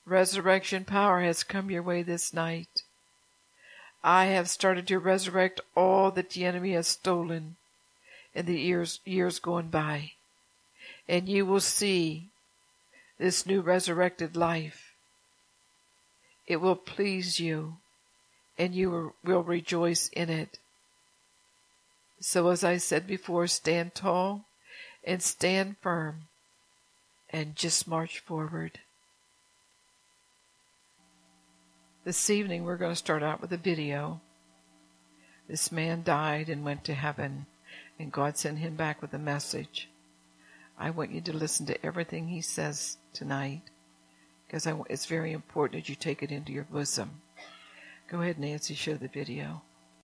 Resurrection power has come your way this night. I have started to resurrect all that the enemy has stolen in the years going by. And you will see this new resurrected life. It will please you, and you will rejoice in it. So as I said before, stand tall and stand firm and just march forward. This evening we're going to start out with a video. This man died and went to heaven, and God sent him back with a message. I want you to listen to everything he says tonight, because it's very important that you take it into your bosom. Go ahead, Nancy, show the video.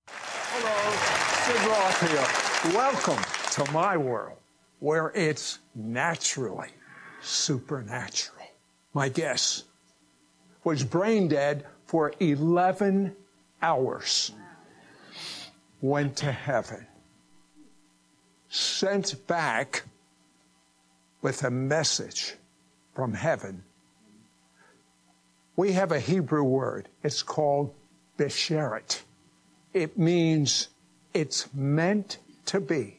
Hello, Sid Roth here. Welcome to my world, where it's naturally supernatural. My guest was brain dead for 11 hours, went to heaven, sent back with a message from heaven. We have a Hebrew word. It's called besheret. It means it's meant to be.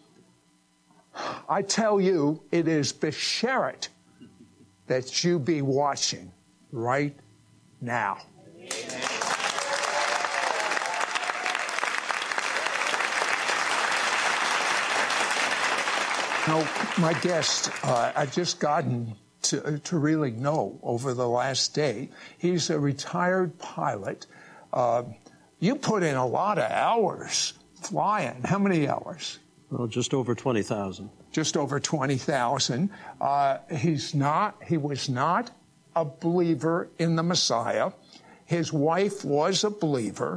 I tell you, it is besheret that you be watching right now. Amen. Now, my guest, I've just gotten to really know over the last day. He's a retired pilot. You put in a lot of hours flying. How many hours? Well, just over 20,000. Just over 20,000. He was not a believer in the Messiah. His wife was a believer.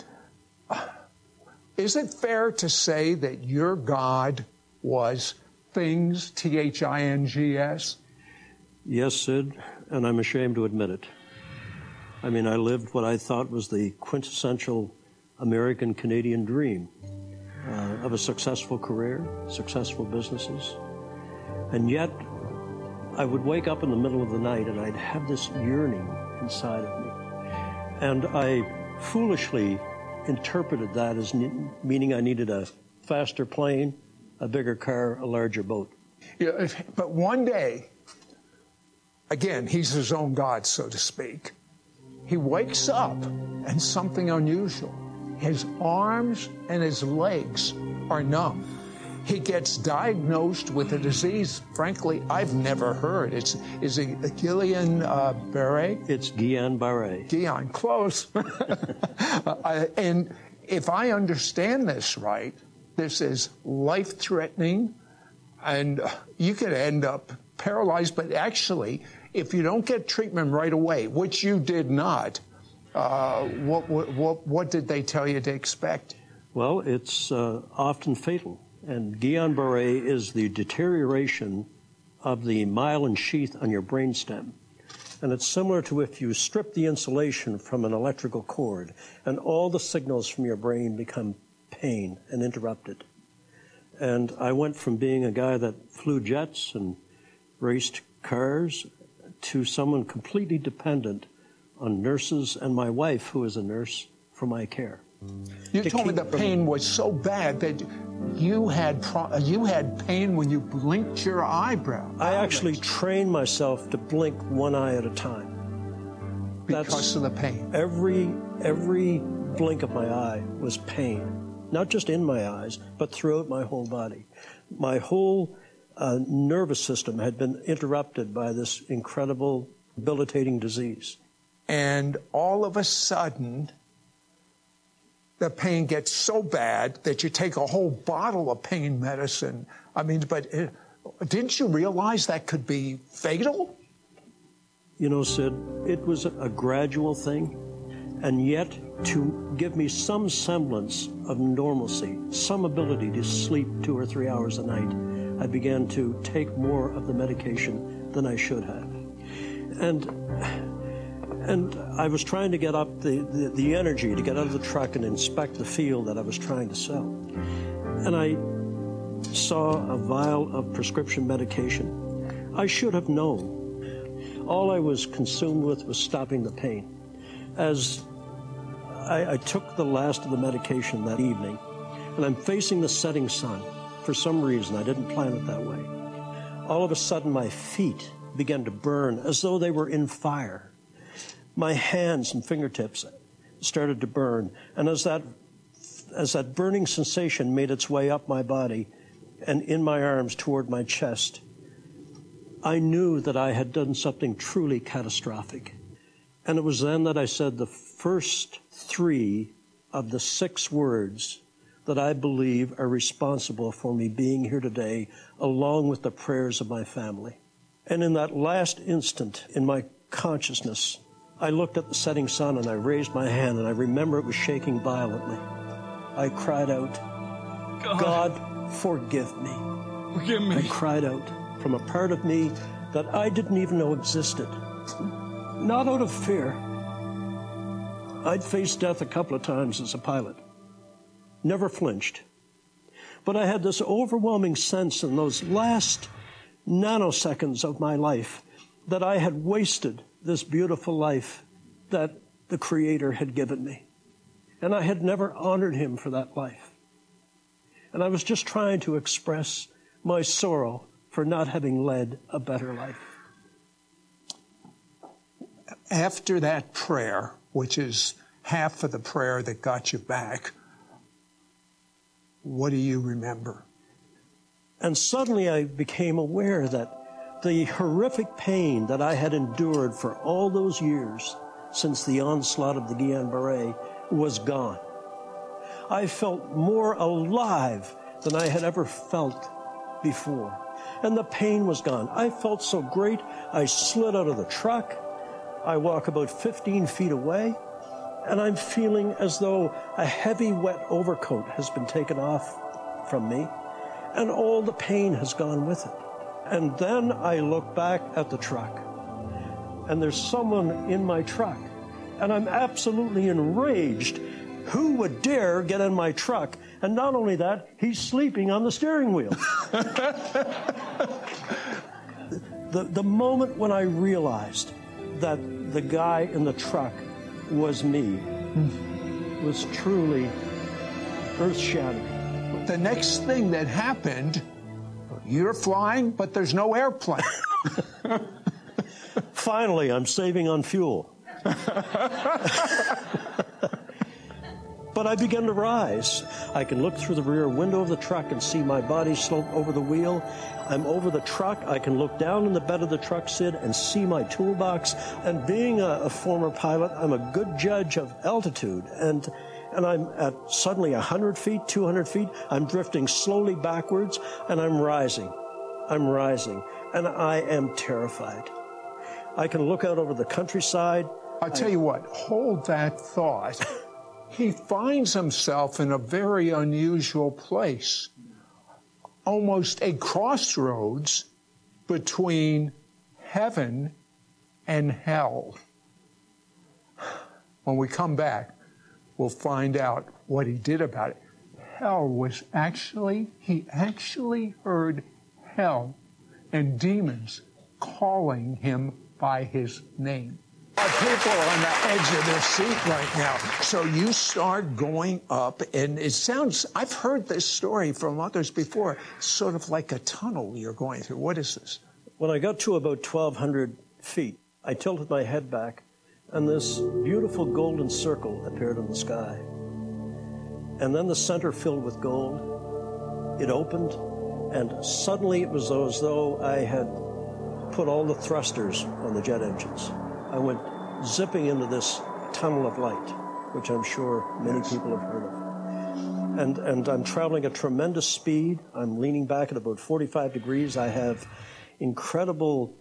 Is it fair to say that your God was things, Things? Yes, Sid, and I'm ashamed to admit it. I mean, I lived what I thought was the quintessential American-Canadian dream of a successful career, successful businesses. And yet, I would wake up in the middle of the night and I'd have this yearning inside of me. And I foolishly interpreted that as meaning I needed a faster plane, a bigger car, a larger boat. Yeah, but one day, again, he's his own God, so to speak. He wakes up and something unusual. His arms and his legs are numb. He gets diagnosed with a disease, frankly, I've never heard. Is it Guillain-Barré? It's Guillain-Barré. Guillain, close. And if I understand this right, this is life-threatening, and you could end up paralyzed. But actually, if you don't get treatment right away, which you did not, what did they tell you to expect? Well, it's often fatal. And Guillain-Barré is the deterioration of the myelin sheath on your brainstem. And it's similar to if you strip the insulation from an electrical cord and all the signals from your brain become pain and interrupted. And I went from being a guy that flew jets and raced cars to someone completely dependent on nurses and my wife, who is a nurse, for my care. You told me the pain was so bad that you had pain when you blinked your eyebrow. I actually trained myself to blink one eye at a time. Because of the pain. Every blink of my eye was pain, not just in my eyes, but throughout my whole body. My whole nervous system had been interrupted by this incredible, debilitating disease. And all of a sudden, the pain gets so bad that you take a whole bottle of pain medicine. I mean, but didn't you realize that could be fatal? You know, Sid, it was a gradual thing, and yet to give me some semblance of normalcy, some ability to sleep 2 or 3 hours a night, I began to take more of the medication than I should have. And I was trying to get up the energy to get out of the truck and inspect the field that I was trying to sell. And I saw a vial of prescription medication. I should have known. all I was consumed with was stopping the pain. As I took the last of the medication that evening, and I'm facing the setting sun. For some reason, I didn't plan it that way. All of a sudden, my feet began to burn as though they were in fire. My hands and fingertips started to burn, and as that burning sensation made its way up my body and in my arms toward my chest, I knew that I had done something truly catastrophic. And it was then that I said the first 3 of the 6 words that I believe are responsible for me being here today, along with the prayers of my family. And in that last instant in my consciousness, I looked at the setting sun and I raised my hand, and I remember it was shaking violently. I cried out, God, forgive me. Forgive me. I cried out from a part of me that I didn't even know existed. Not out of fear. I'd faced death a couple of times as a pilot. Never flinched. But I had this overwhelming sense in those last nanoseconds of my life that I had wasted this beautiful life that the Creator had given me. And I had never honored Him for that life. And I was just trying to express my sorrow for not having led a better life. After that prayer, which is half of the prayer that got you back, what do you remember? And suddenly I became aware that the horrific pain that I had endured for all those years since the onslaught of the Guillain-Barré was gone. I felt more alive than I had ever felt before. And the pain was gone. I felt so great, I slid out of the truck. I walk about 15 feet away, and I'm feeling as though a heavy, wet overcoat has been taken off from me, and all the pain has gone with it. And then I look back at the truck, and there's someone in my truck, and I'm absolutely enraged. Who would dare get in my truck? And not only that, he's sleeping on the steering wheel. The moment when I realized that the guy in the truck was me was truly earth-shattering. The next thing that happened, you're flying, but there's no airplane. Finally, I'm saving on fuel. But I began to rise. I can look through the rear window of the truck and see my body slope over the wheel. I'm over the truck. I can look down in the bed of the truck, Sid, and see my toolbox. And being a former pilot, I'm a good judge of altitude. And I'm at suddenly 100 feet, 200 feet. I'm drifting slowly backwards, and I'm rising. I'm rising. And I am terrified. I can look out over the countryside. I'll tell you what, hold that thought. He finds himself in a very unusual place, almost a crossroads between heaven and hell. When we come back, we'll find out what he did about it. He actually heard hell and demons calling him by his name. People are on the edge of their seat right now. So you start going up, and it sounds, I've heard this story from others before, sort of like a tunnel you're going through. What is this? When I got to about 1,200 feet, I tilted my head back, and this beautiful golden circle appeared in the sky. And then the center filled with gold. It opened, and suddenly it was as though I had put all the thrusters on the jet engines. I went zipping into this tunnel of light, which I'm sure many people have heard of. And I'm traveling at tremendous speed. I'm leaning back at about 45 degrees. I have incredible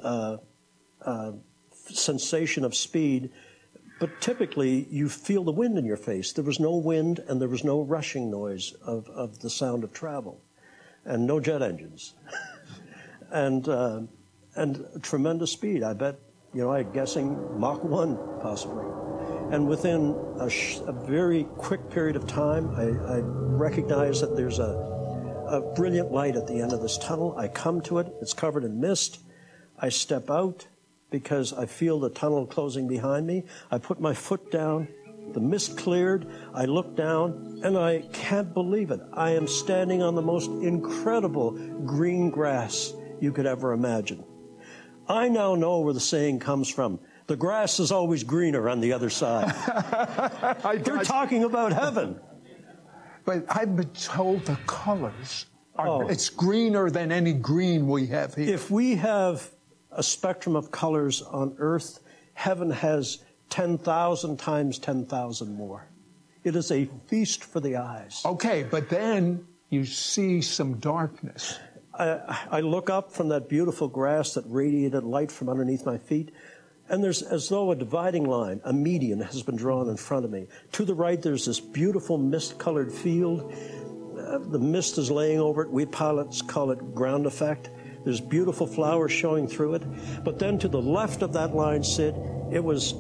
sensation of speed, but typically you feel the wind in your face. There was no wind, and there was no rushing noise of the sound of travel, and no jet engines. and tremendous speed. I bet, I'm guessing Mach 1, possibly. And within a very quick period of time, I recognize that there's a brilliant light at the end of this tunnel. I come to it. It's covered in mist. I step out, because I feel the tunnel closing behind me. I put my foot down. The mist cleared. I look down, and I can't believe it. I am standing on the most incredible green grass you could ever imagine. I now know where the saying comes from. The grass is always greener on the other side. They're talking about heaven. But I've been told the colors it's greener than any green we have here. If we have a spectrum of colors on earth, heaven has 10,000 times 10,000 more. It is a feast for the eyes. Okay, but then you see some darkness. I look up from that beautiful grass that radiated light from underneath my feet, and there's as though a dividing line, a median, has been drawn in front of me. To the right, there's this beautiful mist-colored field. The mist is laying over it. We pilots call it ground effect. There's beautiful flowers showing through it. But then to the left of that line, Sid, it was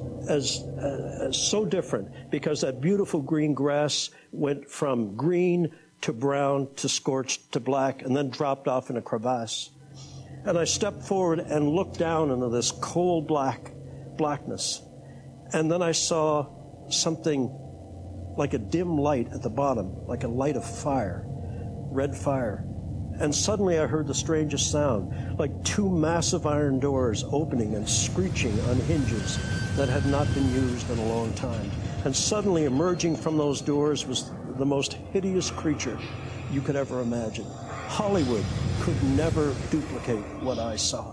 so different, because that beautiful green grass went from green to brown to scorched to black and then dropped off in a crevasse. And I stepped forward and looked down into this coal blackness. And then I saw something like a dim light at the bottom, like a light of fire, red fire. And suddenly I heard the strangest sound, like two massive iron doors opening and screeching on hinges that had not been used in a long time. And suddenly emerging from those doors was the most hideous creature you could ever imagine. Hollywood could never duplicate what I saw.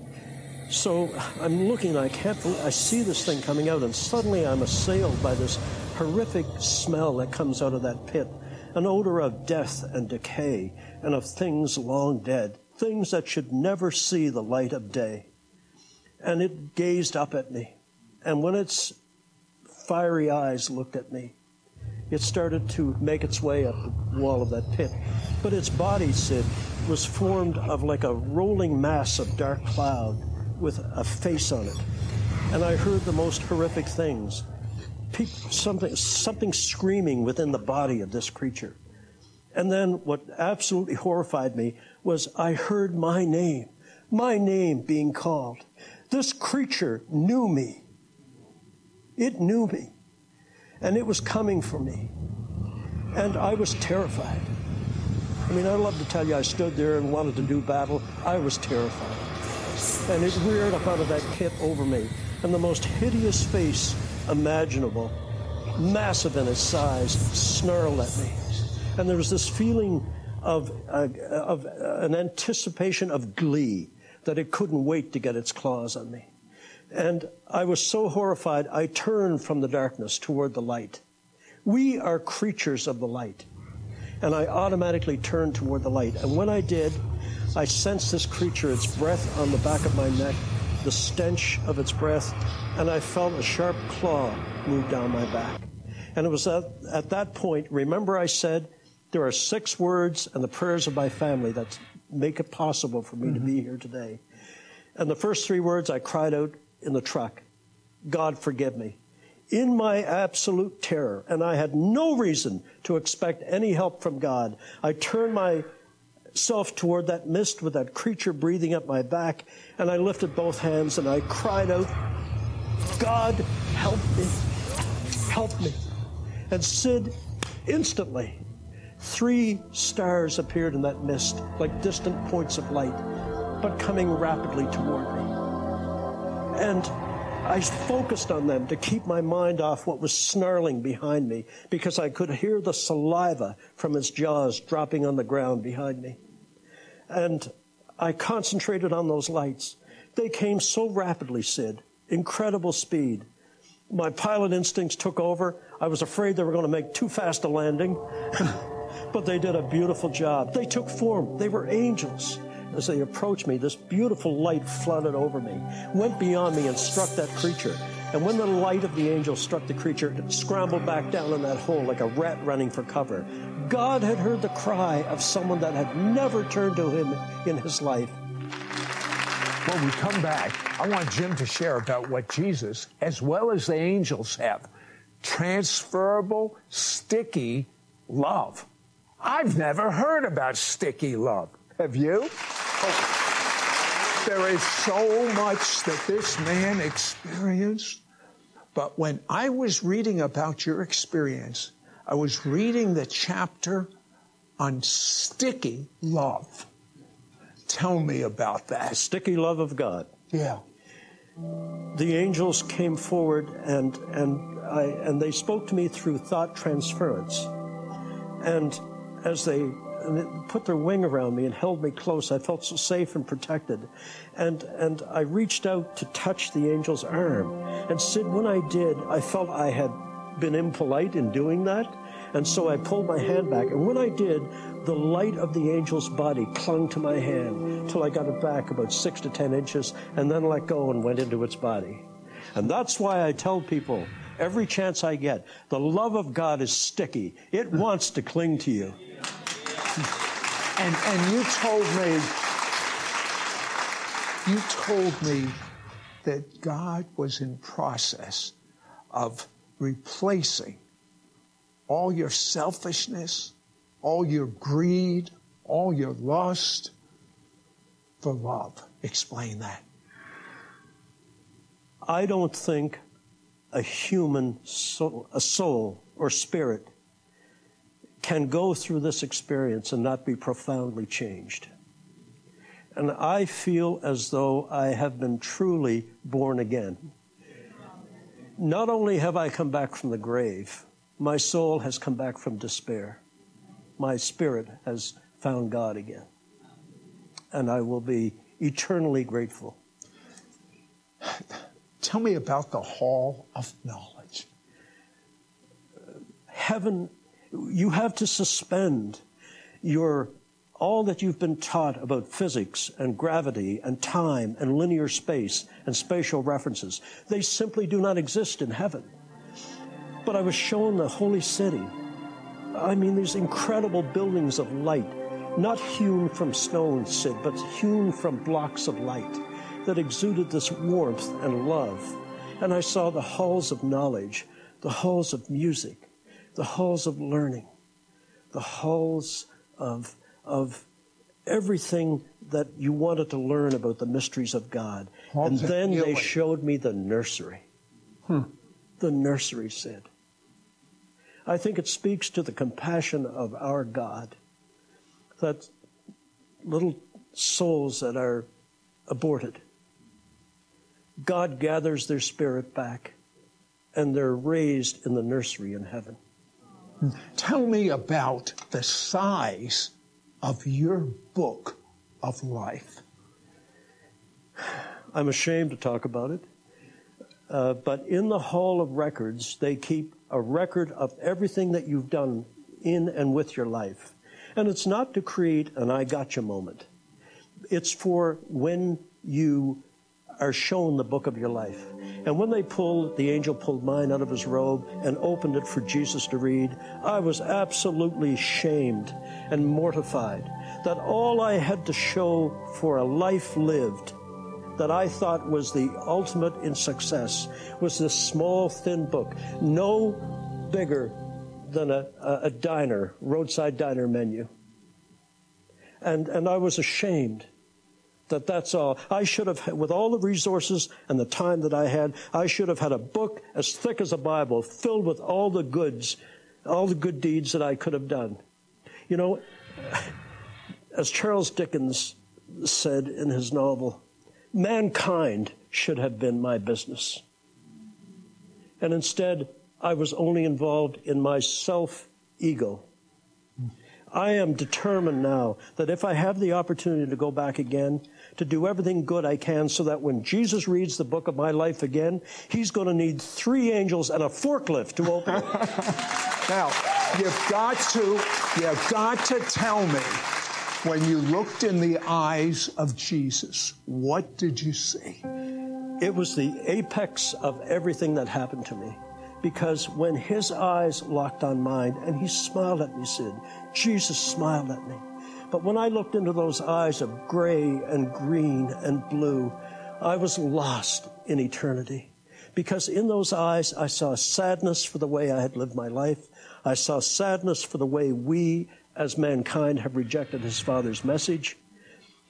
So I'm looking, I see this thing coming out, and suddenly I'm assailed by this horrific smell that comes out of that pit, an odor of death and decay and of things long dead, things that should never see the light of day. And it gazed up at me, and when its fiery eyes looked at me, it started to make its way up the wall of that pit. But its body, Sid, was formed of like a rolling mass of dark cloud with a face on it. And I heard the most horrific things. Something screaming within the body of this creature. And then what absolutely horrified me was I heard my name being called. This creature knew me. It knew me. And it was coming for me. And I was terrified. I mean, I'd love to tell you I stood there and wanted to do battle. I was terrified. And it reared up out of that pit over me. And the most hideous face imaginable, massive in its size, snarled at me. And there was this feeling of an anticipation of glee that it couldn't wait to get its claws on me. And I was so horrified, I turned from the darkness toward the light. We are creatures of the light. And I automatically turned toward the light. And when I did, I sensed this creature, its breath on the back of my neck, the stench of its breath, and I felt a sharp claw move down my back. And it was at that point, remember I said, there are 6 words and the prayers of my family that make it possible for me to be here today. And the first 3 words I cried out in the truck, God forgive me. In my absolute terror, and I had no reason to expect any help from God, I turned myself toward that mist with that creature breathing up my back, and I lifted both hands and I cried out, God, help me, help me. And Sid, instantly, 3 stars appeared in that mist, like distant points of light, but coming rapidly toward me. And I focused on them to keep my mind off what was snarling behind me, because I could hear the saliva from its jaws dropping on the ground behind me. And I concentrated on those lights. They came so rapidly, Sid, incredible speed. My pilot instincts took over. I was afraid they were going to make too fast a landing, but they did a beautiful job. They took form. They were angels. As they approached me, this beautiful light flooded over me, went beyond me and struck that creature. And when the light of the angel struck the creature, it scrambled back down in that hole like a rat running for cover. God had heard the cry of someone that had never turned to him in his life. When we come back, I want Jim to share about what Jesus, as well as the angels, have. Transferable, sticky love. I've never heard about sticky love. Have you? There is so much that this man experienced. But when I was reading about your experience, I was reading the chapter on sticky love. Tell me about that. The sticky love of God. Yeah. The angels came forward and they spoke to me through thought transference. And as they put their wing around me and held me close, I felt so safe and protected. And I reached out to touch the angel's arm. And Sid, when I did, I felt I had been impolite in doing that. And so I pulled my hand back. And when I did, the light of the angel's body clung to my hand till I got it back about 6 to 10 inches and then let go and went into its body. And that's why I tell people every chance I get, the love of God is sticky. It wants to cling to you. And you told me that God was in process of replacing all your selfishness, all your greed, all your lust for love. Explain that. I don't think a human soul, a soul or spirit can go through this experience and not be profoundly changed. And I feel as though I have been truly born again. Not only have I come back from the grave, my soul has come back from despair. My spirit has found God again. And I will be eternally grateful. Tell me about the Hall of Knowledge. Heaven, you have to suspend all that you've been taught about physics and gravity and time and linear space and spatial references. They simply do not exist in heaven. But I was shown the holy city. I mean, these incredible buildings of light, not hewn from stone, Sid, but hewn from blocks of light that exuded this warmth and love. And I saw the halls of knowledge, the halls of music, the halls of learning, the halls of everything that you wanted to learn about the mysteries of God. And then they showed me the nursery. The nursery, Sid. I think it speaks to the compassion of our God that little souls that are aborted, God gathers their spirit back and they're raised in the nursery in heaven. Tell me about the size of your book of life. I'm ashamed to talk about it. But in the Hall of Records, they keep a record of everything that you've done in and with your life. And it's not to create an I gotcha moment. It's for when you are shown the book of your life. And when the angel pulled mine out of his robe and opened it for Jesus to read, I was absolutely shamed and mortified that all I had to show for a life lived that I thought was the ultimate in success was this small, thin book, no bigger than a roadside diner menu. And I was ashamed that that's all. I should have, with all the resources and the time that I had, I should have had a book as thick as a Bible filled with all the goods, all the good deeds that I could have done. You know, as Charles Dickens said in his novel, mankind should have been my business. And instead, I was only involved in my self-ego. I am determined now that if I have the opportunity to go back again, to do everything good I can so that when Jesus reads the book of my life again, he's going to need 3 angels and a forklift to open it. Now, you've got to tell me, when you looked in the eyes of Jesus, what did you see? It was the apex of everything that happened to me. Because when his eyes locked on mine, and he smiled at me, Sid, Jesus smiled at me. But when I looked into those eyes of gray and green and blue, I was lost in eternity. Because in those eyes, I saw sadness for the way I had lived my life. I saw sadness for the way we, as mankind, have rejected his Father's message.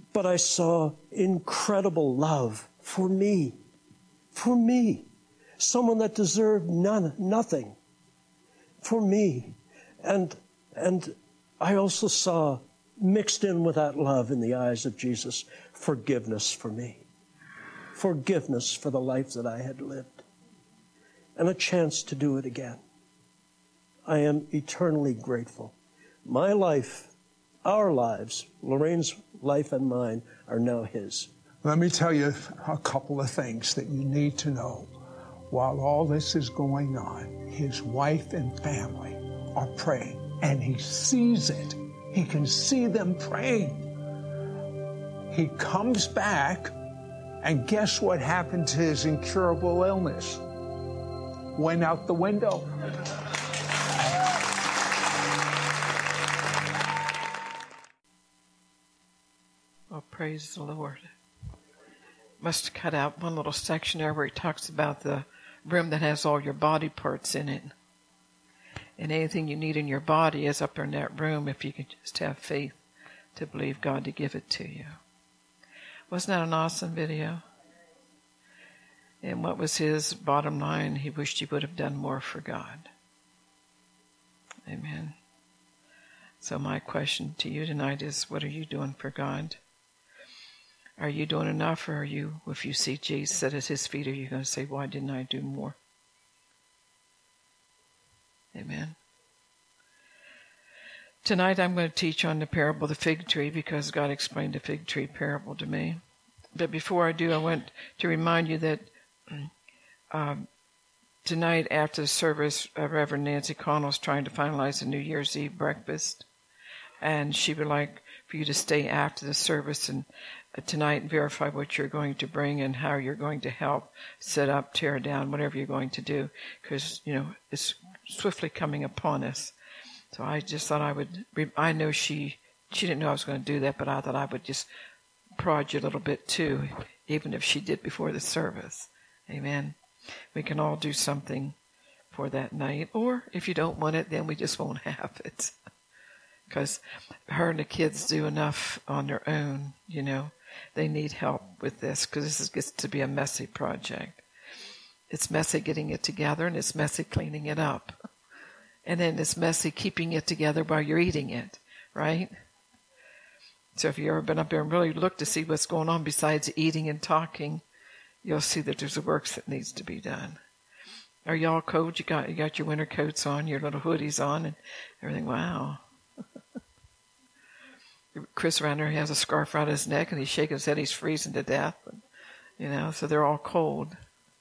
but I saw incredible love for me, someone that deserved nothing, for me. And I also saw, mixed in with that love in the eyes of Jesus, forgiveness for me, forgiveness for the life that I had lived, and a chance to do it again. I am eternally grateful. My life, our lives, Lorraine's life and mine, are now his. Let me tell you a couple of things that you need to know. While all this is going on, his wife and family are praying, and he sees it. He can see them praying. He comes back, and guess what happened to his incurable illness? Went out the window. Oh, praise the Lord. Must have cut out one little section there where he talks about the room that has all your body parts in it. And anything you need in your body is up there in that room if you can just have faith to believe God to give it to you. Wasn't that an awesome video? And what was his bottom line? He wished he would have done more for God. Amen. So my question to you tonight is, what are you doing for God? Are you doing enough, or are you, if you see Jesus sit at his feet, are you going to say, why didn't I do more? Amen. Tonight I'm going to teach on the parable of the fig tree because God explained the fig tree parable to me. But before I do, I want to remind you that tonight after the service, Reverend Nancy Connell is trying to finalize the New Year's Eve breakfast. And she would like for you to stay after the service and tonight and verify what you're going to bring and how you're going to help set up, tear down, whatever you're going to do. Because, it's swiftly coming upon us. So I just thought I know she didn't know I was going to do that, but I thought I would just prod you a little bit too, even if she did before the service. Amen. We can all do something for that night. Or if you don't want it, then we just won't have it. Because her and the kids do enough on their own, They need help with this because this gets to be a messy project. It's messy getting it together, and it's messy cleaning it up. And then it's messy keeping it together while you're eating it, right? So if you've ever been up there and really looked to see what's going on besides eating and talking, you'll see that there's a work that needs to be done. Are y'all cold? You got your winter coats on, your little hoodies on, and everything. Wow. Chris around there, he has a scarf around his neck, and he's shaking his head. He's freezing to death. So they're all cold.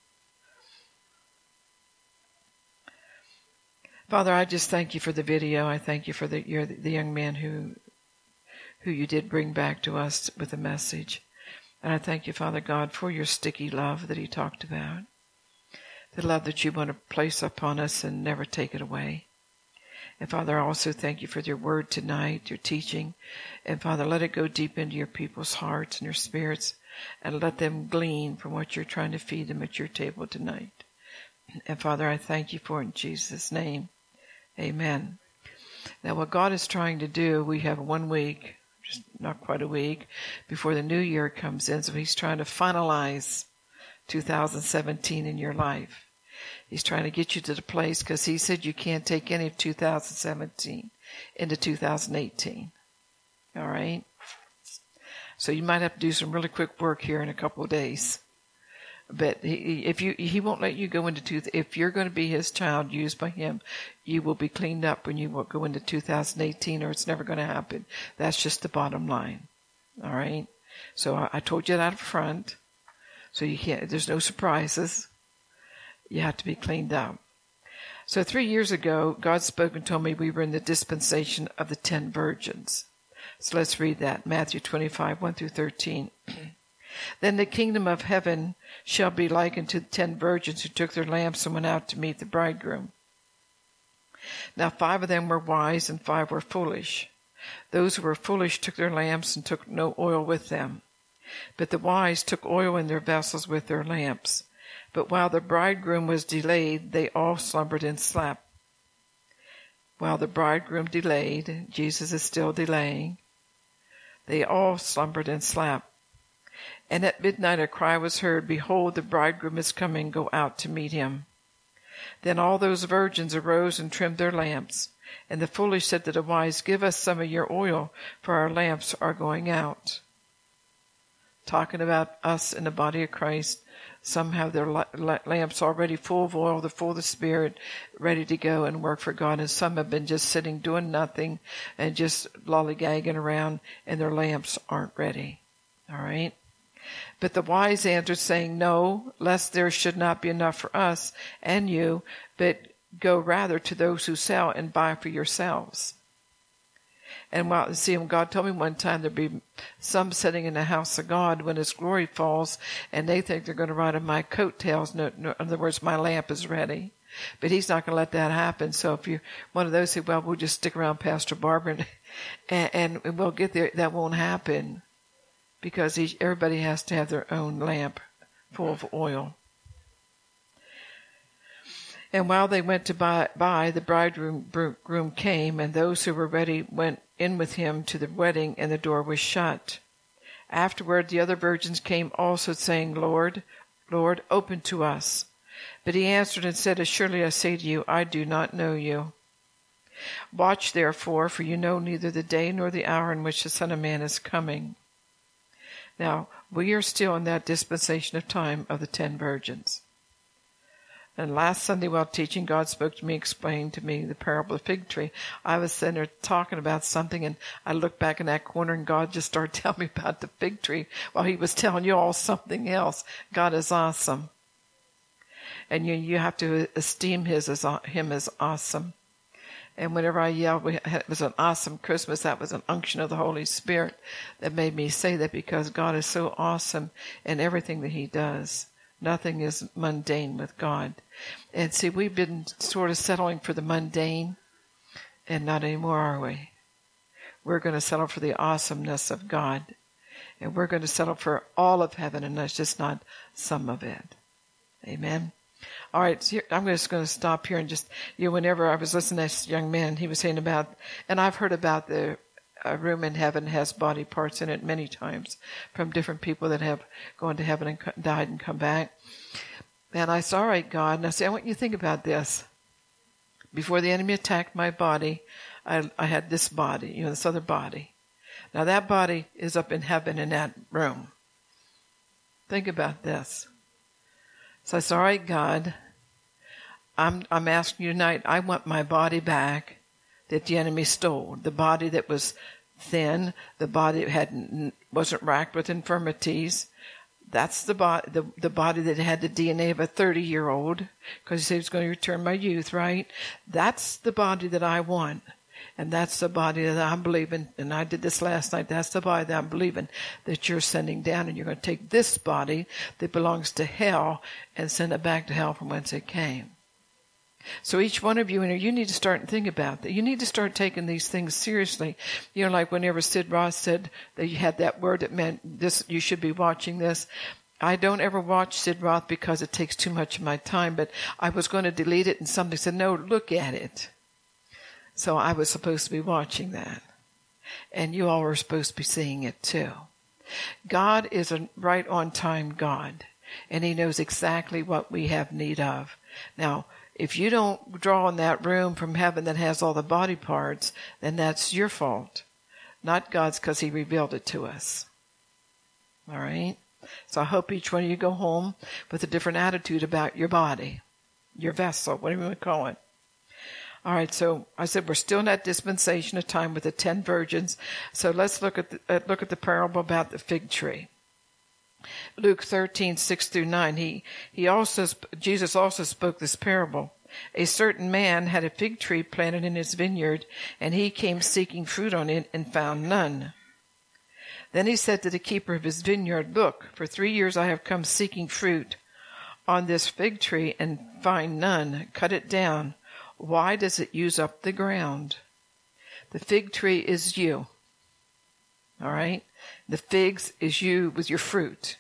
Father, I just thank you for the video. I thank you for the young man who you did bring back to us with a message. And I thank you, Father God, for your sticky love that he talked about. The love that you want to place upon us and never take it away. And Father, I also thank you for your word tonight, your teaching. And Father, let it go deep into your people's hearts and your spirits, and let them glean from what you're trying to feed them at your table tonight. And Father, I thank you for it in Jesus' name. Amen. Now, what God is trying to do, we have 1 week, just not quite a week, before the new year comes in. So he's trying to finalize 2017 in your life. He's trying to get you to the place, because he said you can't take any of 2017 into 2018. All right? So you might have to do some really quick work here in a couple of days. But he won't let you go into if you're going to be his child used by him, you will be cleaned up when you will go into 2018, or it's never going to happen. That's just the bottom line. All right? So I told you that up front. So you can't, there's no surprises. You have to be cleaned up. So 3 years ago, God spoke and told me we were in the dispensation of the 10 virgins. So let's read that. Matthew 25, 1 through 13. Then the kingdom of heaven shall be likened to 10 virgins who took their lamps and went out to meet the bridegroom. Now 5 of them were wise and 5 were foolish. Those who were foolish took their lamps and took no oil with them. But the wise took oil in their vessels with their lamps. But while the bridegroom was delayed, they all slumbered and slept. While the bridegroom delayed, Jesus is still delaying. They all slumbered and slept. And at midnight a cry was heard, Behold, the bridegroom is coming, go out to meet him. Then all those virgins arose and trimmed their lamps. And the foolish said to the wise, Give us some of your oil, for our lamps are going out. Talking about us in the body of Christ. Some have their lamps already full of oil, they're full of the Spirit, ready to go and work for God. And some have been just sitting, doing nothing, and just lollygagging around, and their lamps aren't ready. All right? But the wise answered, saying, No, lest there should not be enough for us and you, but go rather to those who sell and buy for yourselves. And God told me one time there'd be some sitting in the house of God when His glory falls, and they think they're going to ride on my coattails. No, in other words, my lamp is ready. But He's not going to let that happen. So if you're one of those who, well, we'll just stick around Pastor Barbara and we'll get there, that won't happen. Because everybody has to have their own lamp full of oil. And while they went to buy, the bridegroom came, and those who were ready went in with him to the wedding, and the door was shut. Afterward the other virgins came also, saying, Lord, Lord, open to us. But he answered and said, Assuredly I say to you, I do not know you. Watch therefore, for you know neither the day nor the hour in which the Son of Man is coming. Now, we are still in that dispensation of time of the 10 virgins. And last Sunday while teaching, God spoke to me, explained to me the parable of the fig tree. I was sitting there talking about something, and I looked back in that corner, and God just started telling me about the fig tree while He was telling you all something else. God is awesome. And you have to esteem Him as awesome. And whenever I yelled, it was an awesome Christmas. That was an unction of the Holy Spirit that made me say that, because God is so awesome in everything that He does. Nothing is mundane with God. And see, we've been sort of settling for the mundane, and not anymore, are we? We're going to settle for the awesomeness of God. And we're going to settle for all of heaven, and that's just not some of it. Amen. All right, so I'm just going to stop here and just, whenever I was listening to this young man, he was saying about, and I've heard about the room in heaven has body parts in it many times from different people that have gone to heaven and died and come back. And I said, all right, God, and I said, I want you to think about this. Before the enemy attacked my body, I had this body, this other body. Now that body is up in heaven in that room. Think about this. So I said, all right, God, I'm asking you tonight, I want my body back that the enemy stole. The body that was thin, the body that wasn't racked with infirmities. That's the body that had the DNA of a 30-year-old, because he said he was going to return my youth, right? That's the body that I want. And that's the body that I'm believing, and I did this last night, that's the body that I'm believing that you're sending down, and you're going to take this body that belongs to hell and send it back to hell from whence it came. So each one of you, you need to start and think about that. You need to start taking these things seriously. Like whenever Sid Roth said that you had that word that meant this, you should be watching this. I don't ever watch Sid Roth because it takes too much of my time, but I was going to delete it, and somebody said, no, look at it. So I was supposed to be watching that. And you all were supposed to be seeing it too. God is a right on time God. And He knows exactly what we have need of. Now, if you don't draw in that room from heaven that has all the body parts, then that's your fault. Not God's, because He revealed it to us. All right? So I hope each one of you go home with a different attitude about your body, your vessel, whatever you want to call it. All right, so I said we're still in that dispensation of time with the 10 virgins. So let's look at the parable about the fig tree. Luke 13:6-9. Jesus also spoke this parable. A certain man had a fig tree planted in his vineyard, and he came seeking fruit on it and found none. Then he said to the keeper of his vineyard, Look, for 3 years I have come seeking fruit on this fig tree and find none. Cut it down. Why does it use up the ground? The fig tree is you. All right? The figs is you with your fruit.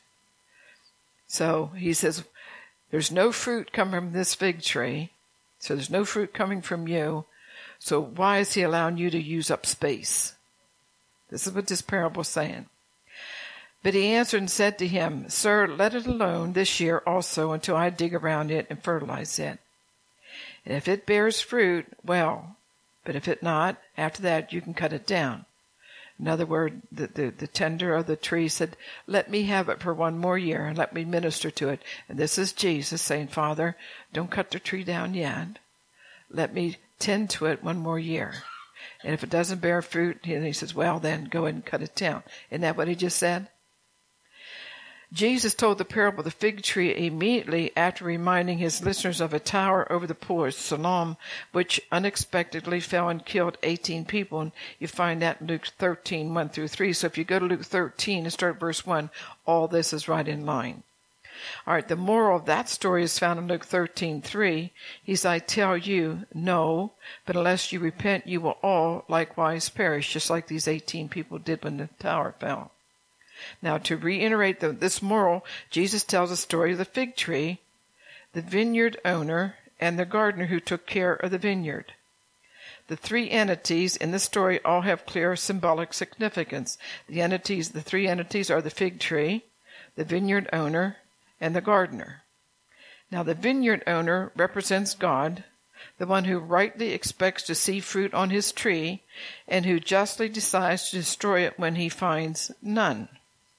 So he says, there's no fruit coming from this fig tree. So there's no fruit coming from you. So why is He allowing you to use up space? This is what this parable is saying. But he answered and said to him, Sir, let it alone this year also until I dig around it and fertilize it. And if it bears fruit, well, but if it not, after that you can cut it down. In other words, the tender of the tree said, let me have it for one more year and let me minister to it. And this is Jesus saying, Father, don't cut the tree down yet. Let me tend to it one more year. And if it doesn't bear fruit, he says, well, then go ahead and cut it down. Isn't that what he just said? Jesus told the parable of the fig tree immediately after reminding his listeners of a tower over the pool of Siloam, which unexpectedly fell and killed 18 people. And you find that in Luke 13, 1 through 3. So if you go to Luke 13 and start verse 1, all this is right in line. All right, the moral of that story is found in Luke 13:3. He says, I tell you, no, but unless you repent, you will all likewise perish, just like these 18 people did when the tower fell. Now, to reiterate this moral, Jesus tells a story of the fig tree, the vineyard owner, and the gardener who took care of the vineyard. The three entities in the story all have clear symbolic significance. The three entities are the fig tree, the vineyard owner, and the gardener. Now, the vineyard owner represents God, the one who rightly expects to see fruit on his tree, and who justly decides to destroy it when he finds none.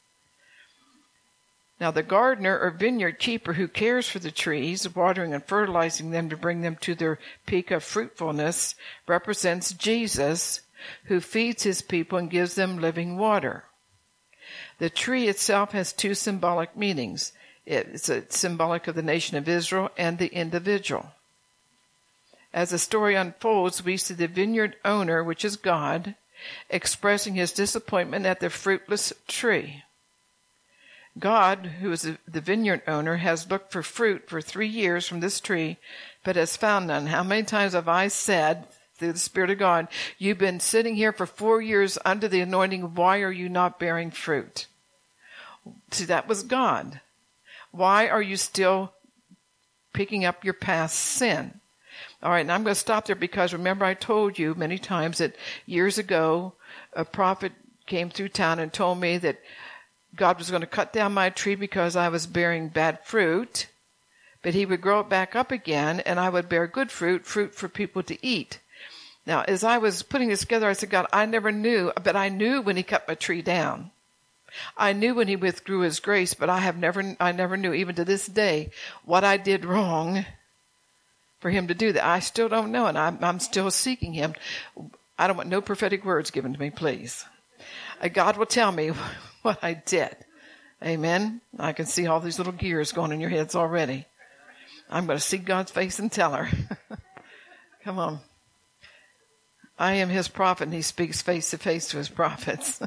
Now, the gardener or vineyard keeper who cares for the trees, watering and fertilizing them to bring them to their peak of fruitfulness, represents Jesus, who feeds his people and gives them living water. The tree itself has two symbolic meanings. It's symbolic of the nation of Israel and the individual. As the story unfolds, we see the vineyard owner, which is God, expressing his disappointment at the fruitless tree. God, who is the vineyard owner, has looked for fruit for 3 years from this tree, but has found none. How many times have I said, through the Spirit of God, you've been sitting here for 4 years under the anointing, why are you not bearing fruit? See, that was God. Why are you still picking up your past sin? All right, and I'm going to stop there because remember I told you many times that years ago a prophet came through town and told me that God was going to cut down my tree because I was bearing bad fruit, but he would grow it back up again and I would bear good fruit for people to eat. Now, as I was putting this together, I said, God, I never knew, but I knew when he cut my tree down. I knew when he withdrew his grace, but I never knew, even to this day, what I did wrong for him to do that. I still don't know, and I'm still seeking him. I don't want no prophetic words given to me, please. God will tell me what I did. Amen. I can see all these little gears going in your heads already. I'm going to see God's face and tell her. Come on. I am his prophet, and he speaks face to face to his prophets.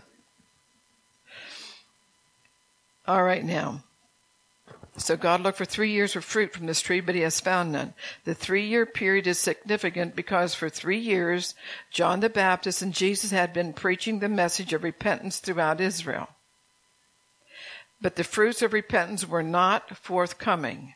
All right, now. So God looked for 3 years of fruit from this tree, but he has found none. The 3-year period is significant because for 3 years, John the Baptist and Jesus had been preaching the message of repentance throughout Israel. But the fruits of repentance were not forthcoming.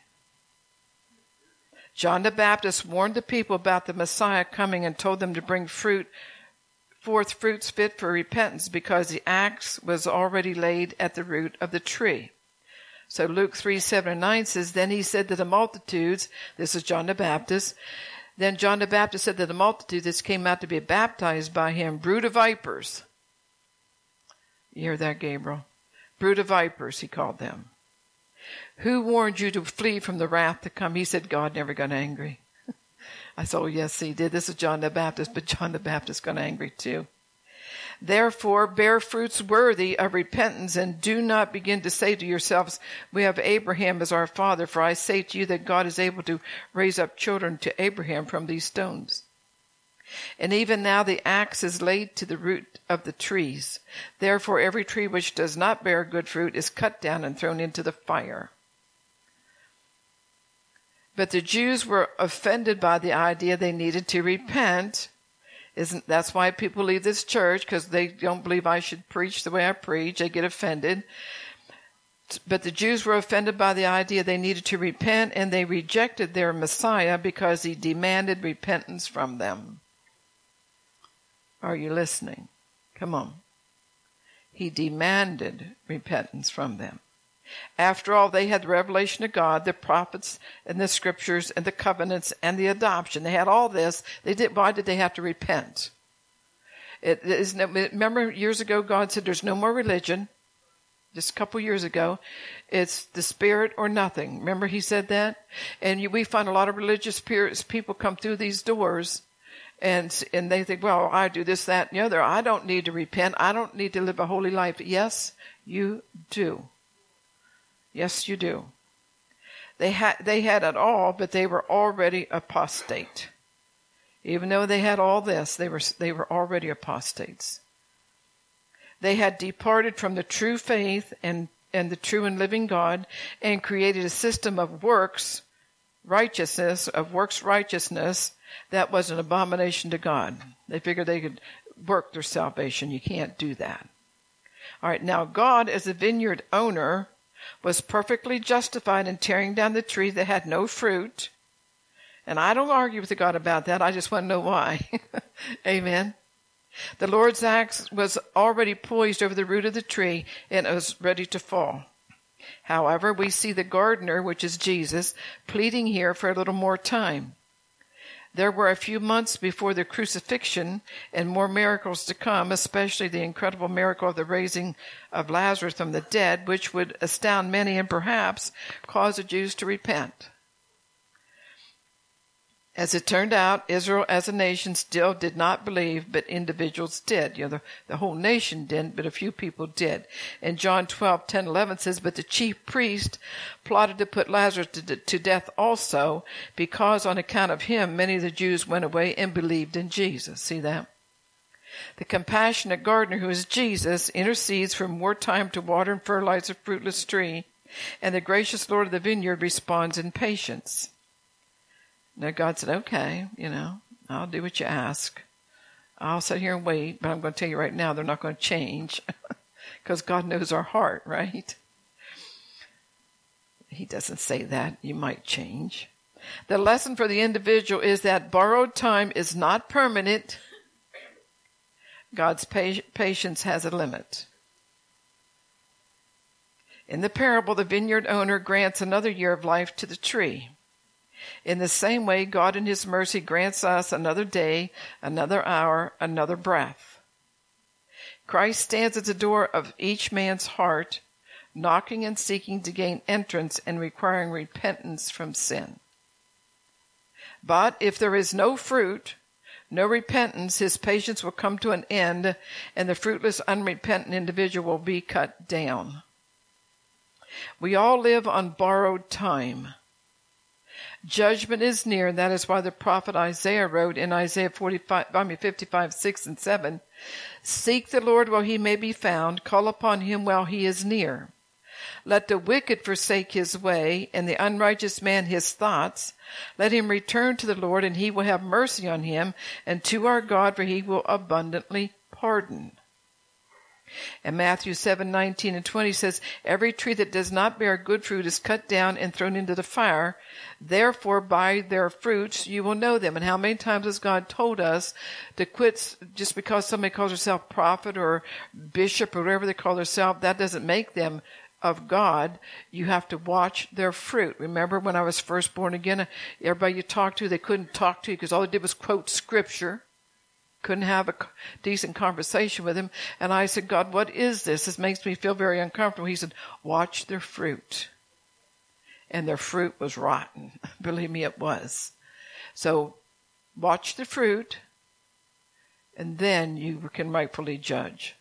John the Baptist warned the people about the Messiah coming and told them to bring forth fruits fit for repentance because the axe was already laid at the root of the tree. So Luke 3:7-9 says, Then he said to the multitudes, this is John the Baptist, then John the Baptist said to the multitude that came out to be baptized by him, brood of vipers. You hear that, Gabriel? Brood of vipers, he called them. Who warned you to flee from the wrath to come? He said, God never got angry. I said, oh, yes, he did. This is John the Baptist, but John the Baptist got angry too. Therefore, bear fruits worthy of repentance, and do not begin to say to yourselves, we have Abraham as our father, for I say to you that God is able to raise up children to Abraham from these stones. And even now the axe is laid to the root of the trees. Therefore, every tree which does not bear good fruit is cut down and thrown into the fire. But the Jews were offended by the idea they needed to repent. That's why people leave this church, because they don't believe I should preach the way I preach. They get offended. But the Jews were offended by the idea they needed to repent, and they rejected their Messiah because he demanded repentance from them. Are you listening? Come on. He demanded repentance from them. After all, they had the revelation of God, the prophets and the scriptures and the covenants and the adoption. They had all this. Why did they have to repent? Remember years ago God said there's no more religion. Just a couple years ago. It's the Spirit or nothing. Remember he said that? And we find a lot of religious people come through these doors and they think, well, I do this, that, and the other. I don't need to repent. I don't need to live a holy life. Yes, you do. Yes, you do. They had it all, but they were already apostate. Even though they had all this, they were already apostates. They had departed from the true faith and the true and living God and created a system of works righteousness that was an abomination to God. They figured they could work their salvation. You can't do that. All right, now God, as a vineyard owner, was perfectly justified in tearing down the tree that had no fruit. And I don't argue with God about that. I just want to know why. Amen. The Lord's axe was already poised over the root of the tree, and it was ready to fall. However, we see the gardener, which is Jesus, pleading here for a little more time. There were a few months before the crucifixion and more miracles to come, especially the incredible miracle of the raising of Lazarus from the dead, which would astound many and perhaps cause the Jews to repent. As it turned out, Israel as a nation still did not believe, but individuals did. The whole nation didn't, but a few people did. And John 12:10-11 says, but the chief priest plotted to put Lazarus to death also, because on account of him many of the Jews went away and believed in Jesus. See that? The compassionate gardener, who is Jesus, intercedes for more time to water and fertilize a fruitless tree, and the gracious Lord of the vineyard responds in patience. Now God said, okay, I'll do what you ask. I'll sit here and wait, but I'm going to tell you right now, they're not going to change because God knows our heart, right? He doesn't say that. You might change. The lesson for the individual is that borrowed time is not permanent. God's patience has a limit. In the parable, the vineyard owner grants another year of life to the tree. In the same way, God in his mercy grants us another day, another hour, another breath. Christ stands at the door of each man's heart, knocking and seeking to gain entrance and requiring repentance from sin. But if there is no fruit, no repentance, his patience will come to an end, and the fruitless, unrepentant individual will be cut down. We all live on borrowed time. Judgment is near, and that is why the prophet Isaiah wrote in Isaiah 55:6-7, seek the Lord while he may be found, call upon him while he is near. Let the wicked forsake his way, and the unrighteous man his thoughts. Let him return to the Lord, and he will have mercy on him, and to our God, for he will abundantly pardon. And Matthew 7:19-20 says, every tree that does not bear good fruit is cut down and thrown into the fire. Therefore, by their fruits you will know them. And how many times has God told us to quit just because somebody calls herself prophet or bishop or whatever they call themselves? That doesn't make them of God. You have to watch their fruit. Remember when I was first born again, everybody you talked to, they couldn't talk to you because all they did was quote scripture. Couldn't have a decent conversation with him. And I said, God, what is this? This makes me feel very uncomfortable. He said, watch their fruit. And their fruit was rotten. Believe me, it was. So watch the fruit, and then you can rightfully judge.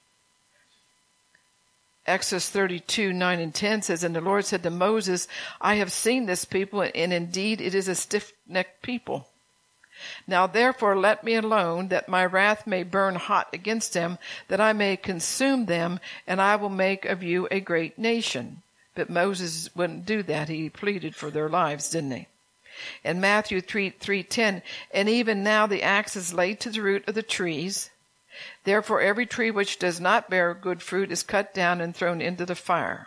Exodus 32:9-10 says, and the Lord said to Moses, I have seen this people, and indeed it is a stiff-necked people. Now therefore let me alone, that my wrath may burn hot against them, that I may consume them, and I will make of you a great nation. But Moses wouldn't do that. He pleaded for their lives, didn't he? In Matthew 3:10, and even now the axe is laid to the root of the trees. Therefore every tree which does not bear good fruit is cut down and thrown into the fire.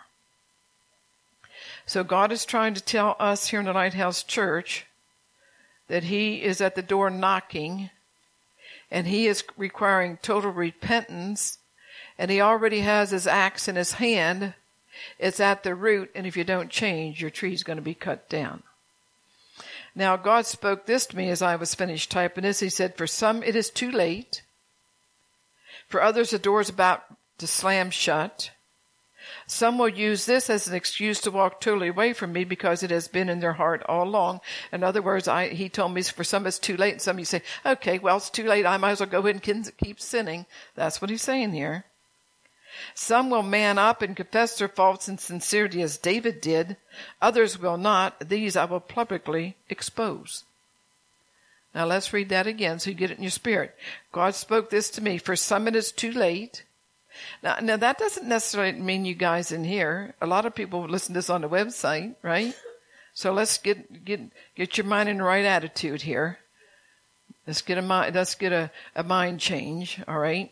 So God is trying to tell us here in the Lighthouse Church that he is at the door knocking, and he is requiring total repentance and he already has his axe in his hand. It's at the root, and if you don't change, your tree's going to be cut down. Now, God spoke this to me as I was finished typing this. He said, for some it is too late. For others, the door's about to slam shut. Some will use this as an excuse to walk totally away from me because it has been in their heart all along. In other words, he told me for some it's too late, and some of you say, okay, well, it's too late. I might as well go ahead and keep sinning. That's what he's saying here. Some will man up and confess their faults in sincerity as David did. Others will not. These I will publicly expose. Now let's read that again so you get it in your spirit. God spoke this to me. For some it is too late. Now that doesn't necessarily mean you guys in here. A lot of people listen to this on the website, right? So let's get your mind in the right attitude here. Let's get a mind change, all right?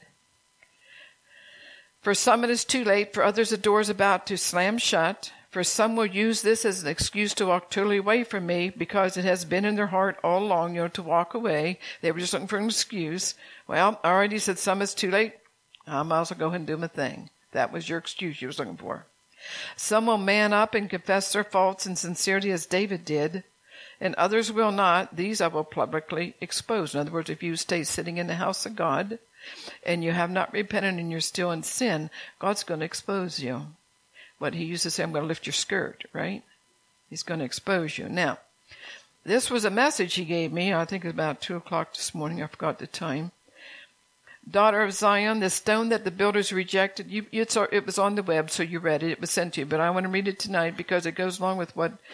For some it is too late. For others the door is about to slam shut. For some will use this as an excuse to walk totally away from me because it has been in their heart all along, to walk away. They were just looking for an excuse. Well, I already said some is too late. I might as well go ahead and do my thing. That was your excuse you was looking for. Some will man up and confess their faults in sincerity as David did, and others will not. These I will publicly expose. In other words, if you stay sitting in the house of God and you have not repented and you're still in sin, God's going to expose you. What he used to say, I'm going to lift your skirt, right? He's going to expose you. Now, this was a message he gave me. I think it was about 2 o'clock this morning. I forgot the time. Daughter of Zion, the stone that the builders rejected. It was on the web, so you read it. It was sent to you. But I want to read it tonight because it goes along with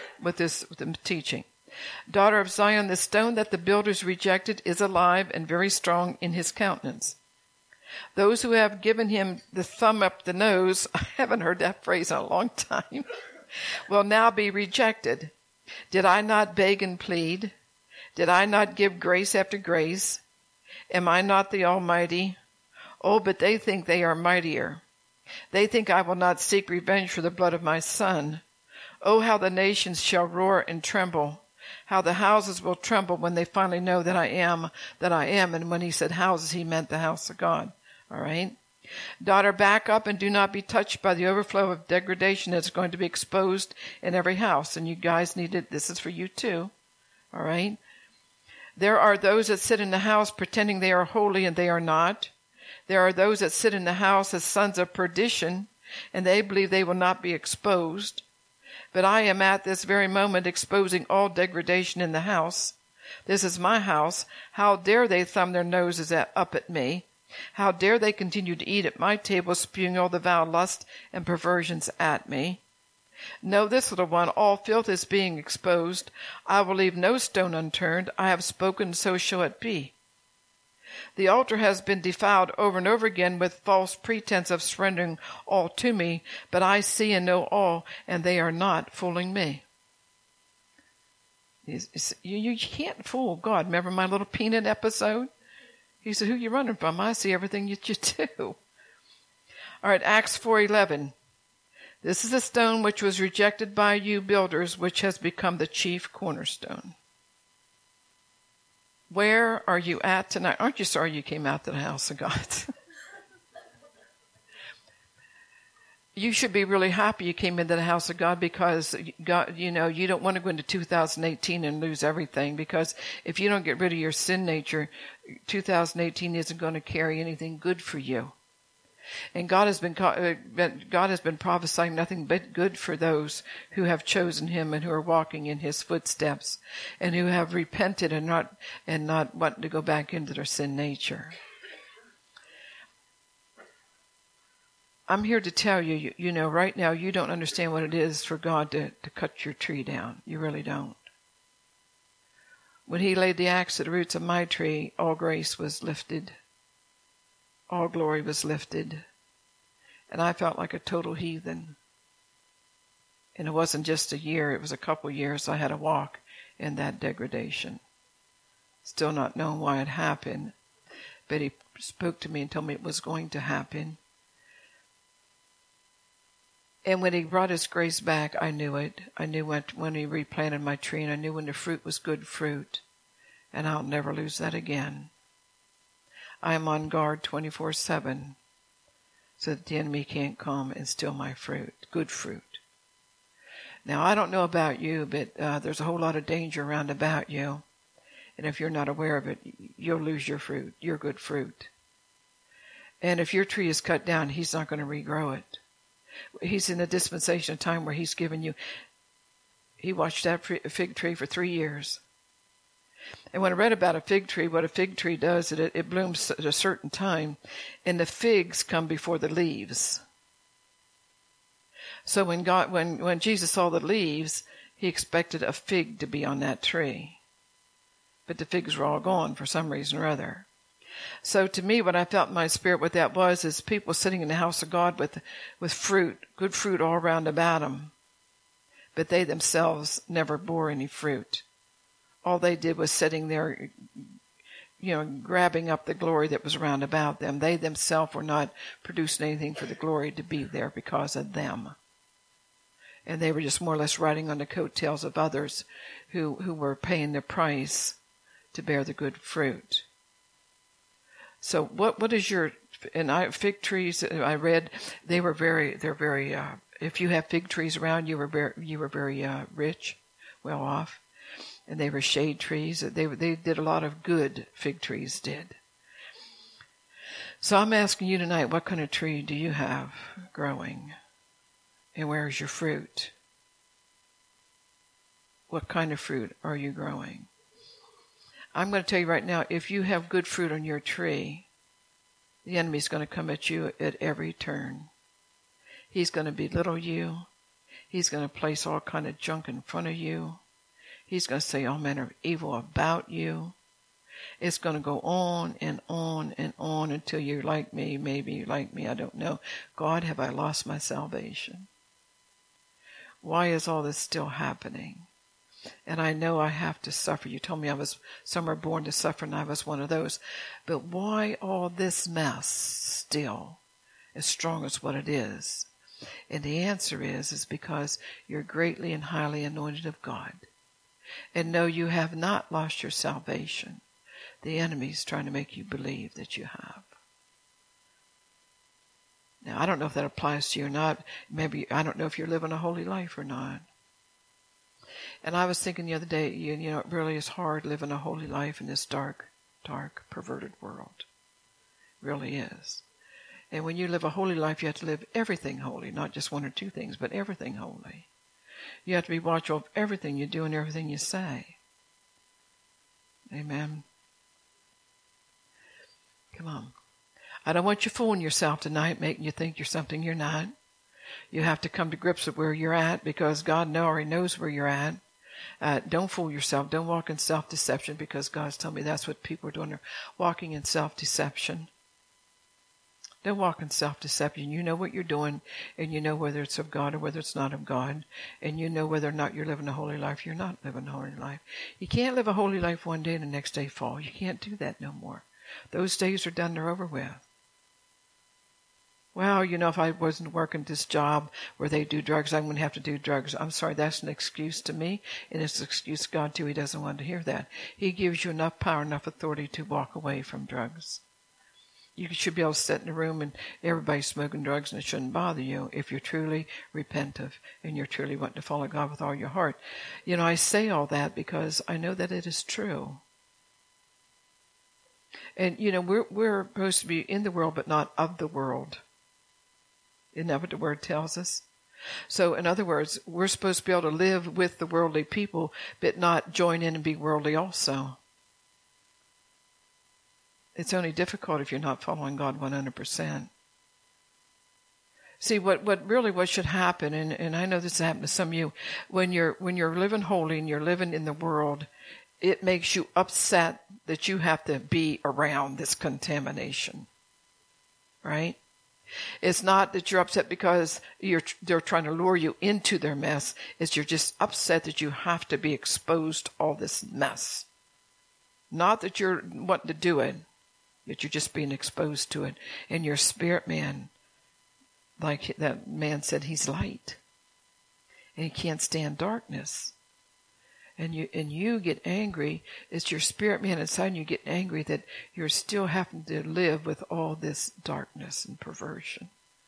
the teaching. Daughter of Zion, the stone that the builders rejected is alive and very strong in his countenance. Those who have given him the thumb up the nose, I haven't heard that phrase in a long time, will now be rejected. Did I not beg and plead? Did I not give grace after grace? Am I not the Almighty? Oh, but they think they are mightier. They think I will not seek revenge for the blood of my son. Oh, how the nations shall roar and tremble. How the houses will tremble when they finally know that I am. And when he said houses, he meant the house of God. All right? Daughter, back up and do not be touched by the overflow of degradation that's going to be exposed in every house. And you guys need it. This is for you too. All right? There are those that sit in the house pretending they are holy and they are not. There are those that sit in the house as sons of perdition and they believe they will not be exposed. But I am at this very moment exposing all degradation in the house. This is my house. How dare they thumb their noses up at me? How dare they continue to eat at my table, spewing all the vile lust and perversions at me? Know this, little one, all filth is being exposed. I will leave no stone unturned. I have spoken, so shall it be. The altar has been defiled over and over again with false pretense of surrendering all to me, but I see and know all, and they are not fooling me. You can't fool God. Remember my little peanut episode? He said, who you running from? I see everything that you do. All right, Acts 4:11. This is the stone which was rejected by you builders, which has become the chief cornerstone. Where are you at tonight? Aren't you sorry you came out to the house of God? You should be really happy you came into the house of God because God, you don't want to go into 2018 and lose everything, because if you don't get rid of your sin nature, 2018 isn't going to carry anything good for you. And God has been prophesying nothing but good for those who have chosen him and who are walking in his footsteps and who have repented and not wanting to go back into their sin nature. I'm here to tell you, right now you don't understand what it is for God to cut your tree down. You really don't. When he laid the axe at the roots of my tree, all grace was lifted. All glory was lifted. And I felt like a total heathen. And it wasn't just a year, it was a couple years I had to walk in that degradation. Still not knowing why it happened. But he spoke to me and told me it was going to happen. And when he brought his grace back, I knew it. I knew when he replanted my tree, and I knew when the fruit was good fruit. And I'll never lose that again. I am on guard 24/7. so that the enemy can't come and steal my fruit, good fruit. Now, I don't know about you, but there's a whole lot of danger around about you. And if you're not aware of it, you'll lose your fruit, your good fruit. And if your tree is cut down, he's not going to regrow it. He's in a dispensation of time where he's given you, he watched that fig tree for 3 years. And when I read about a fig tree, what a fig tree does, it blooms at a certain time, and the figs come before the leaves. So when Jesus saw the leaves, he expected a fig to be on that tree. But the figs were all gone for some reason or other. So to me, what I felt in my spirit what that was is people sitting in the house of God with fruit, good fruit all around about them. But they themselves never bore any fruit. All they did was sitting there, grabbing up the glory that was round about them. They themselves were not producing anything for the glory to be there because of them. And they were just more or less riding on the coattails of others who were paying the price to bear the good fruit. So what is your, fig trees, I read, they're very, if you have fig trees around, you were very rich, well off. And they were shade trees. They did a lot of good, fig trees did. So I'm asking you tonight, what kind of tree do you have growing? And where is your fruit? What kind of fruit are you growing? I'm going to tell you right now, if you have good fruit on your tree, the enemy's going to come at you at every turn. He's going to belittle you. He's going to place all kind of junk in front of you. He's going to say all manner of evil about you. It's going to go on and on and on until you're like me, maybe you're like me, I don't know. God, have I lost my salvation? Why is all this still happening? And I know I have to suffer. You told me some are born to suffer, and I was one of those. But why all this mess still, as strong as what it is? And the answer is because you're greatly and highly anointed of God. And no, you have not lost your salvation. The enemy's trying to make you believe that you have. Now, I don't know if that applies to you or not. Maybe, I don't know if you're living a holy life or not. And I was thinking the other day, it really is hard living a holy life in this dark, perverted world. It really is. And when you live a holy life, you have to live everything holy, not just one or two things, but everything holy. You have to be watchful of everything you do and everything you say. Amen. Come on. I don't want you fooling yourself tonight, making you think you're something you're not. You have to come to grips with where you're at because God already knows where you're at. Don't fool yourself. Don't walk in self-deception because God's telling me that's what people are doing. They're walking in self-deception. Don't walk in self-deception. You know what you're doing, and you know whether it's of God or whether it's not of God, and you know whether or not you're living a holy life. You're not living a holy life. You can't live a holy life one day and the next day fall. You can't do that no more. Those days are done. They're over with. Well, if I wasn't working this job where they do drugs, I wouldn't have to do drugs. I'm sorry, that's an excuse to me, and it's an excuse to God, too. He doesn't want to hear that. He gives you enough power, enough authority to walk away from drugs. You should be able to sit in a room and everybody's smoking drugs and it shouldn't bother you if you're truly repentant and you're truly wanting to follow God with all your heart. I say all that because I know that it is true. And, we're supposed to be in the world but not of the world. Isn't that what the word tells us? So, in other words, we're supposed to be able to live with the worldly people but not join in and be worldly also. It's only difficult if you're not following God 100%. See, what should happen, and I know this has happened to some of you, when you're living holy and you're living in the world, it makes you upset that you have to be around this contamination. Right? It's not that you're upset because they're trying to lure you into their mess. It's you're just upset that you have to be exposed to all this mess. Not that you're wanting to do it. That you're just being exposed to it. And your spirit man, like that man said, he's light. And he can't stand darkness. And you get angry. It's your spirit man inside you get angry that you're still having to live with all this darkness and perversion.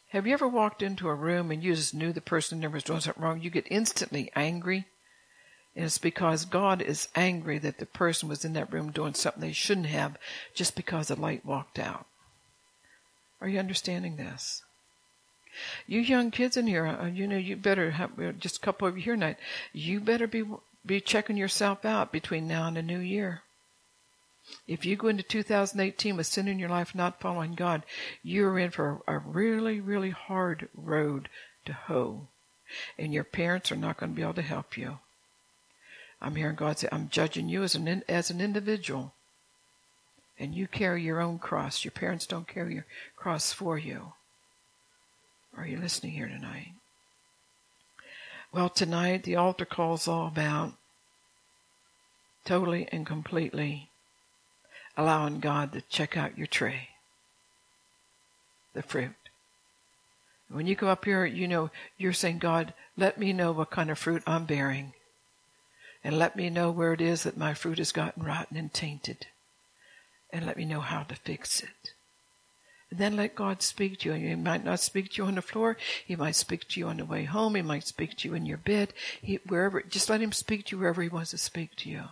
Have you ever walked into a room and you just knew the person never was doing something wrong? You get instantly angry. And it's because God is angry that the person was in that room doing something they shouldn't have just because the light walked out. Are you understanding this? You young kids in here, you better have, just a couple of you here tonight, you better be checking yourself out between now and the new year. If you go into 2018 with sin in your life, not following God, you're in for a really, really hard road to hoe. And your parents are not going to be able to help you. I'm hearing God say, I'm judging you as an individual. And you carry your own cross. Your parents don't carry your cross for you. Are you listening here tonight? Well, tonight the altar call is all about totally and completely allowing God to check out your tree, the fruit. When you come up here, you're saying, God, let me know what kind of fruit I'm bearing. And let me know where it is that my fruit has gotten rotten and tainted. And let me know how to fix it. And then let God speak to you. He might not speak to you on the floor. He might speak to you on the way home. He might speak to you in your bed. Just let him speak to you wherever he wants to speak to you.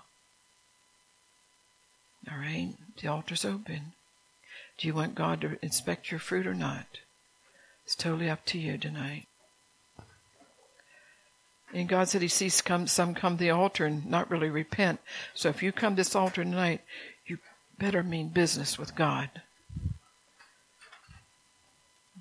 All right? The altar's open. Do you want God to inspect your fruit or not? It's totally up to you tonight. And God said he sees some come to the altar and not really repent. So if you come to this altar tonight, you better mean business with God.